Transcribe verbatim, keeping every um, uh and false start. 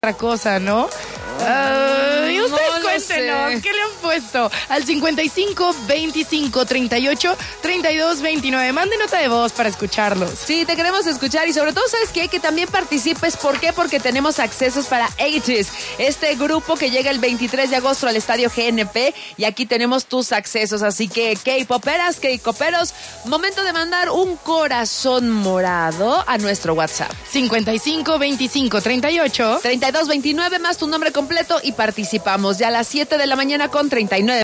otra cosa, ¿no? Uh, y ustedes no cuéntenos, sé. ¿qué le han puesto? Al cincuenta y cinco, veinticinco, treinta y ocho, treinta y dos, veintinueve. Mande nota de voz para escucharlos. Sí, te queremos escuchar y sobre todo, ¿sabes qué? Que también participes. ¿Por qué? Porque tenemos accesos para eighties, este grupo que llega el veintitrés de agosto al Estadio G N P y aquí tenemos tus accesos. Así que, K-poperas, K-coperos, momento de mandar un corazón morado a nuestro WhatsApp. cincuenta y cinco, veinticinco, treinta y ocho. treinta y dos veintinueve más tu nombre completo y participamos ya a las siete de la mañana con treinta y nueve.